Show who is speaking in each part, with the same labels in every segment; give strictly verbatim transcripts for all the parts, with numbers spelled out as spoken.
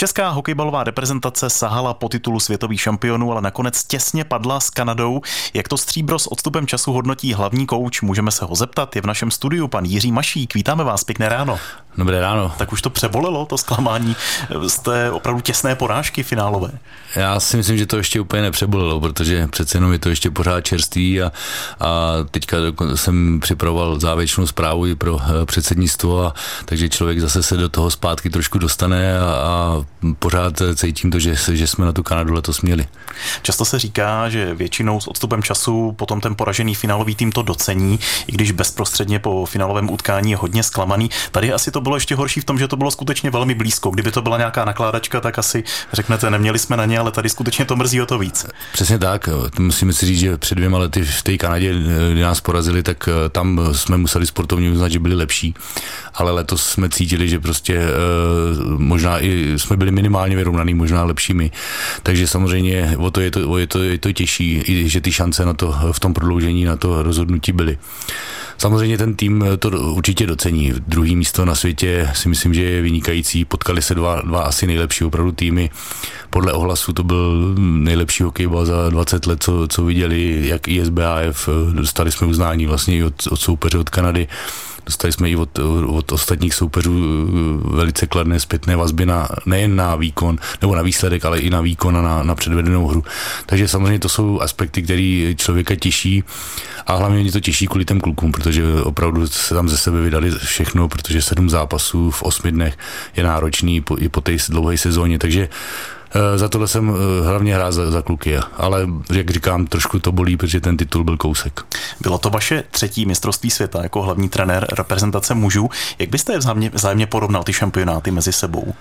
Speaker 1: Česká hokejbalová reprezentace sahala po titulu světových šampionů, ale nakonec těsně padla s Kanadou. Jak to stříbro s odstupem času hodnotí hlavní kouč? Můžeme se ho zeptat. Je v našem studiu pan Jiří Mašík. Vítáme vás, pěkné ráno.
Speaker 2: Dobré ráno.
Speaker 1: Tak už to přebolelo, to zklamání z té opravdu těsné porážky finálové.
Speaker 2: Já si myslím, že to ještě úplně nepřebolelo, protože přece jenom je to ještě pořád čerstvý a, a teďka jsem připravoval závěrečnou zprávu i pro předsednictvo, a takže člověk zase se do toho zpátky trošku dostane a, a pořád cítím to, že, že jsme na tu Kanadu letos měli.
Speaker 1: Často se říká, že většinou s odstupem času potom ten poražený finálový tým to docení, i když bezprostředně po finálovém utkání je hodně zklamaný. Tady asi to bylo ještě horší v tom, že to bylo skutečně velmi blízko. Kdyby to byla nějaká nakládačka, tak asi řeknete, neměli jsme na ně, ale tady skutečně to mrzí o to víc.
Speaker 2: Přesně tak. Musíme si říct, že před dvěma lety v té Kanadě, kdy nás porazili, tak tam jsme museli sportovně uznat, že byli lepší. Ale letos jsme cítili, že prostě možná i jsme byli minimálně vyrovnaný, možná lepšími. Takže samozřejmě o to je to, o je to, je to těžší, i že ty šance na to v tom prodloužení, na to rozhodnutí byly. Samozřejmě ten tým to určitě docení. Druhý místo na světě si myslím, že je vynikající. Potkali se dva, dva asi nejlepší opravdu týmy. Podle ohlasu to byl nejlepší hokejbal za dvacet let, co, co viděli, jak I S B A F. Dostali jsme uznání vlastně i od, od soupeře od Kanady. Dostali jsme i od, od ostatních soupeřů velice kladné zpětné vazby na, nejen na výkon, nebo na výsledek, ale i na výkon a na, na předvedenou hru. Takže samozřejmě to jsou aspekty, které člověka těší, a hlavně mě to těší kvůli těm klukům, protože opravdu se tam ze sebe vydali všechno, protože sedm zápasů v osmi dnech je náročný po, i po té dlouhé sezóně, takže za tohle jsem hlavně hrál za, za kluky, ale jak říkám, trošku to bolí, protože ten titul byl kousek.
Speaker 1: Bylo to vaše třetí mistrovství světa jako hlavní trenér reprezentace mužů. Jak byste vzájemně, vzájemně porovnal ty šampionáty mezi sebou?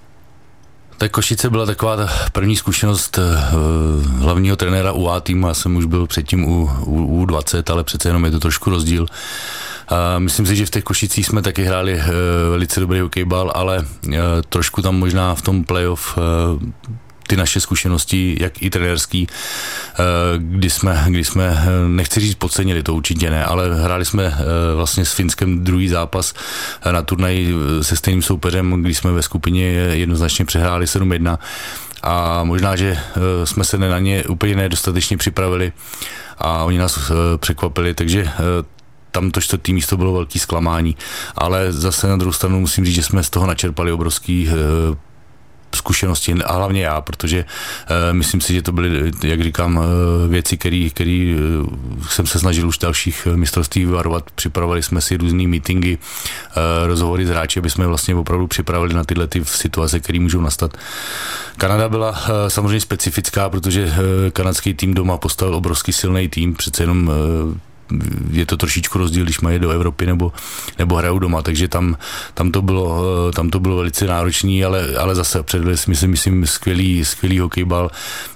Speaker 2: Tak Košice byla taková ta první zkušenost hlavního trenéra U A týmu. Já jsem už byl předtím u, u, u dvacet, ale přece jenom je to trošku rozdíl. A myslím si, že v těch Košicích jsme taky hráli uh, velice dobrý hokejbal, ale uh, trošku tam možná v tom playoff uh, ty naše zkušenosti, jak i trenérský, uh, kdy jsme, kdy jsme, nechci říct podcenili, to určitě ne, ale hráli jsme uh, vlastně s Finskem druhý zápas uh, na turnaji se stejným soupeřem, kdy jsme ve skupině jednoznačně přehráli sedm jedna. A možná, že uh, jsme se na ně úplně nedostatečně připravili a oni nás uh, překvapili, takže uh, tam to čtvrtý místo bylo velký zklamání, ale zase na druhou stranu musím říct, že jsme z toho načerpali obrovský e, zkušenosti, a hlavně já, protože e, myslím si, že to byly, jak říkám, e, věci, které e, jsem se snažil už dalších mistrovství vyvarovat. Připravovali jsme si různý meetingy, e, rozhovory s hráči, aby jsme vlastně opravdu připravili na tyhle ty situace, které můžou nastat. Kanada byla e, samozřejmě specifická, protože e, kanadský tým doma postavil obrovský silný tým, přece jenom e, je to trošičku rozdíl, když mají do Evropy nebo, nebo hrajou doma, takže tam, tam, to bylo, tam to bylo velice náročný, ale, ale zase předvedli jsme si, myslím, skvělý, skvělý hokejbal.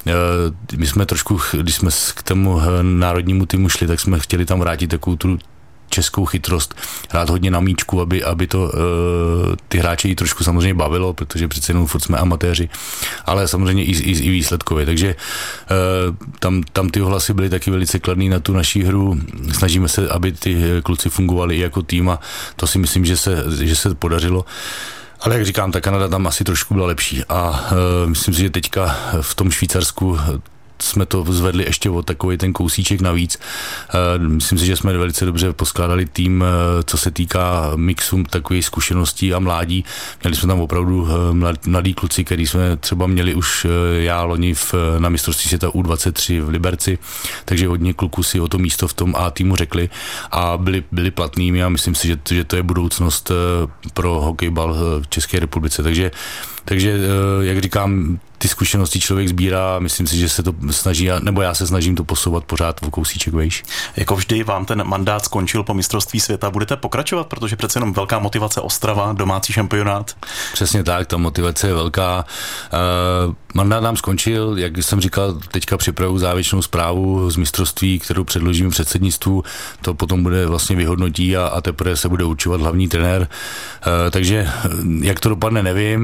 Speaker 2: My jsme trošku, když jsme k tomu národnímu týmu šli, tak jsme chtěli tam vrátit takovou tu českou chytrost, hrát hodně na míčku, aby, aby to uh, ty hráče jí trošku samozřejmě bavilo, protože přece jenom furt jsme amatéři, ale samozřejmě i, i, i výsledkově, takže uh, tam, tam ty ohlasy byly taky velice kladný na tu naší hru. Snažíme se, aby ty kluci fungovali i jako tým, a to si myslím, že se, že se podařilo. Ale jak říkám, ta Kanada tam asi trošku byla lepší a uh, myslím si, že teďka v tom Švýcarsku jsme to zvedli ještě o takový ten kousíček navíc. Myslím si, že jsme velice dobře poskládali tým, co se týká mixu takových zkušeností a mládí. Měli jsme tam opravdu mladí kluci, který jsme třeba měli už já loni v, na mistrovství světa U dvacet tři v Liberci, takže hodně kluků si o to místo v tom A týmu řekli a byli, byli platnými a myslím si, že, že to je budoucnost pro hokejbal v České republice. Takže, takže jak říkám, ty zkušenosti člověk sbírá a myslím si, že se to snaží, nebo já se snažím to posouvat pořád o kousíček vejš.
Speaker 1: Jako vždy vám ten mandát skončil po mistrovství světa. Budete pokračovat, protože přece jenom velká motivace Ostrava, domácí šampionát.
Speaker 2: Přesně tak, ta motivace je velká. Uh, mandát nám skončil, jak jsem říkal, teďka připravuju závěrečnou zprávu z mistrovství, kterou předložím předsednictvu. To potom bude vlastně vyhodnotí a, a teprve se bude určovat hlavní trenér. Uh, takže jak to dopadne, nevím, ale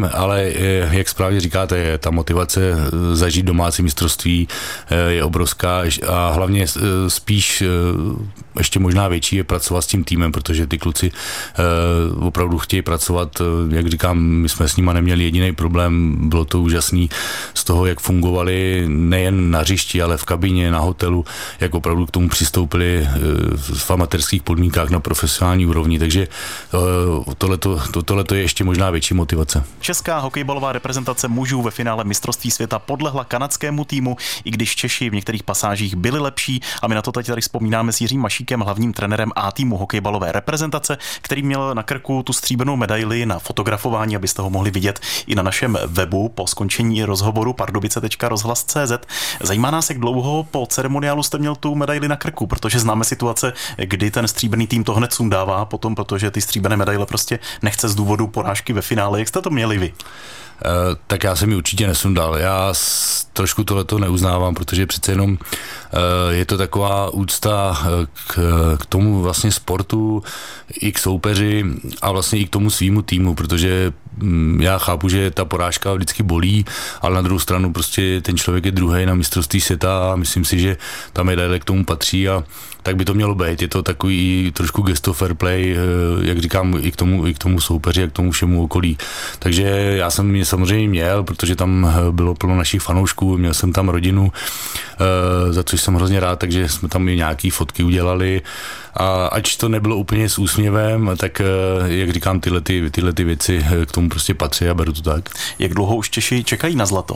Speaker 2: jak správně říkáte, ta motivace zažít domácí mistrovství je obrovská a hlavně spíš ještě možná větší je pracovat s tím týmem, protože ty kluci opravdu chtějí pracovat, jak říkám, my jsme s nima neměli jediný problém, bylo to úžasný z toho, jak fungovali nejen na hřišti, ale v kabině, na hotelu, jak opravdu k tomu přistoupili v amatérských podmínkách na profesionální úrovni, takže tohleto, to, tohleto je ještě možná větší motivace.
Speaker 1: Česká hokejbalová reprezentace mužů ve finále mistrovství světa podlehla kanadskému týmu, i když Češi v některých pasážích byli lepší, a my na to teď tady vzpomínáme s Jiřím Mašíkem, hlavním trenérem A týmu hokejbalové reprezentace, který měl na krku tu stříbrnou medaili na fotografování, abyste ho mohli vidět i na našem webu po skončení rozhovoru pardubice tečka rozhlas tečka cé zet. Zajímá nás, jak dlouho po ceremoniálu jste měl tu medaili na krku, protože známe situace, kdy ten stříbrný tým to hned sundává potom, protože ty stříbrné medaile prostě nechce z důvodu porážky ve finále. Jak jste to měli vy?
Speaker 2: Uh, tak já jsem ji určitě nesundal. Já s, trošku tohleto neuznávám, protože přece jenom uh, je to taková úcta k, k tomu vlastně sportu, i k soupeři a vlastně i k tomu svýmu týmu, protože um, já chápu, že ta porážka vždycky bolí, ale na druhou stranu prostě ten člověk je druhý na mistrovství světa a myslím si, že ta medaile k tomu patří a tak by to mělo být. Je to takový trošku gesto fair play, jak říkám, i k tomu, i k tomu soupeři, a k tomu všemu okolí. Takže já jsem mě samozřejmě měl, protože tam bylo plno našich fanoušků, měl jsem tam rodinu, za což jsem hrozně rád, takže jsme tam i nějaký fotky udělali a ač to nebylo úplně s úsměvem, tak jak říkám, tyhle, ty, tyhle ty věci k tomu prostě patří a beru to tak.
Speaker 1: Jak dlouho už Češi čekají na zlato?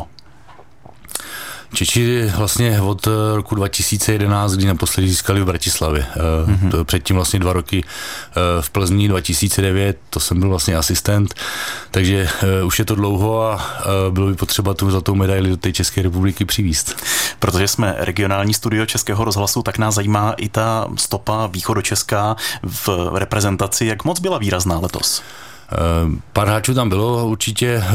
Speaker 2: Češi vlastně od roku dva tisíce jedenáct, kdy naposledy získali v Bratislavě. Mm-hmm. To předtím vlastně dva roky v Plzni dva tisíce devět, to jsem byl vlastně asistent, takže už je to dlouho a bylo by potřeba tu zlatou medaili do té České republiky přivízt.
Speaker 1: Protože jsme regionální studio Českého rozhlasu, tak nás zajímá i ta stopa východočeská v reprezentaci. Jak moc byla výrazná letos?
Speaker 2: Pár hráčů tam bylo určitě,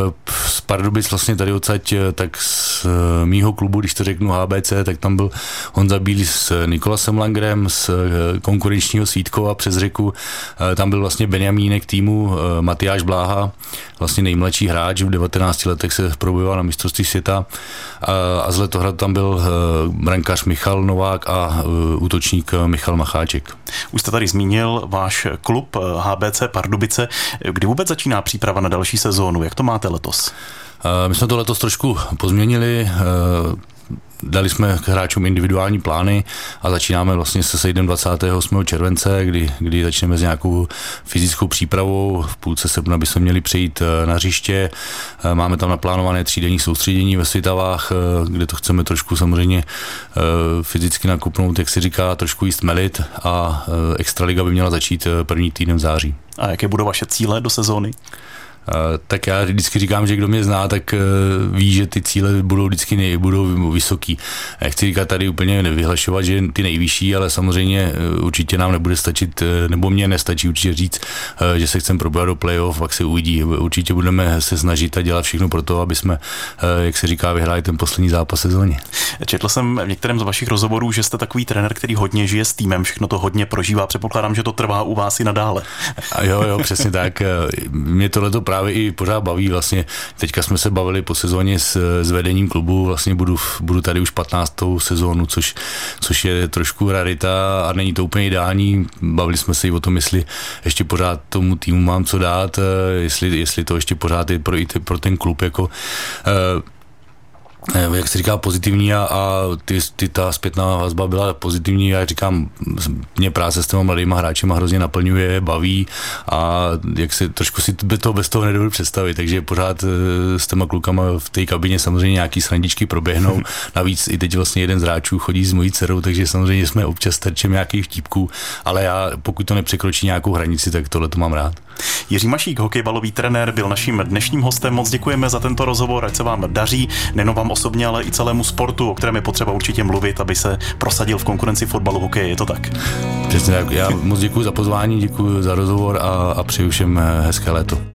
Speaker 2: z Pardubic vlastně tady odsaď, tak z mýho klubu, když to řeknu H B C, tak tam byl Honza Bílý s Nikolasem Langrem, z konkurenčního Svítkova přes řeku, tam byl vlastně Benjamínek týmu Matyáš Bláha, vlastně nejmladší hráč, v devatenácti letech se probojoval na mistrovství světa a z Letohradu tam byl brankář Michal Novák a útočník Michal Macháček.
Speaker 1: Už jste tady zmínil váš klub H B C Pardubice. Kdy vůbec začíná příprava na další sezónu? Jak to máte letos?
Speaker 2: My jsme to letos trošku pozměnili. Dali jsme k hráčům individuální plány a začínáme vlastně se sejdem dvacátého osmého července, kdy, kdy začneme s nějakou fyzickou přípravou. V půlce srpna bychom měli přejít na hřiště. Máme tam naplánované třídenní soustředění ve Svitavách, kde to chceme trošku samozřejmě fyzicky nakupnout, jak se říká, trošku jíst melit a extraliga by měla začít první týden v září.
Speaker 1: A jaké budou vaše cíle do sezóny?
Speaker 2: Tak já vždycky říkám, že kdo mě zná, tak ví, že ty cíle budou vždycky nej, budou vysoký. Chci říkat tady úplně nevyhlašovat, že ty nejvyšší, ale samozřejmě určitě nám nebude stačit, nebo mě nestačí určitě říct, že se chceme probrat do playoff, pak se uvidí. Určitě budeme se snažit a dělat všechno pro to, aby jsme, jak se říká, vyhráli ten poslední zápas sezóně.
Speaker 1: Četl jsem v některém z vašich rozhovorů, že jste takový trenér, který hodně žije s týmem, všechno to hodně prožívá. Předpokládám, že to trvá u vás i nadále.
Speaker 2: A jo, jo, přesně tak. Mě tohleto právě i pořád baví. Vlastně teďka jsme se bavili po sezóně s, s vedením klubu, vlastně budu, budu tady už patnáctou sezónu, což, což je trošku rarita a není to úplně ideální. Bavili jsme se i o tom, jestli ještě pořád tomu týmu mám co dát, jestli, jestli to ještě pořád je pro, pro ten klub jako jak se říká, pozitivní a, a ty, ty, ta zpětná vazba byla pozitivní. Já říkám, mě práce s těma mladýma hráčima hrozně naplňuje, baví a jak se trošku si to bez toho nedovedu představit, takže pořád s těma klukama v té kabině samozřejmě nějaký srandičky proběhnou. Navíc i teď vlastně jeden z hráčů chodí s mojí dcerou, takže samozřejmě jsme občas terčem nějakých vtípků, ale já pokud to nepřekročí nějakou hranici, tak tohle to mám rád.
Speaker 1: Jiří Mašík, hokejbalový trenér, byl naším dnešním hostem. Moc děkujeme za tento rozhovor, ať se vám daří, nejen vám osobně, ale i celému sportu, o kterém je potřeba určitě mluvit, aby se prosadil v konkurenci fotbalu, hokeje. Je to tak?
Speaker 2: Přesně tak. Já moc děkuji za pozvání, děkuji za rozhovor a, a přeju všem hezké léto.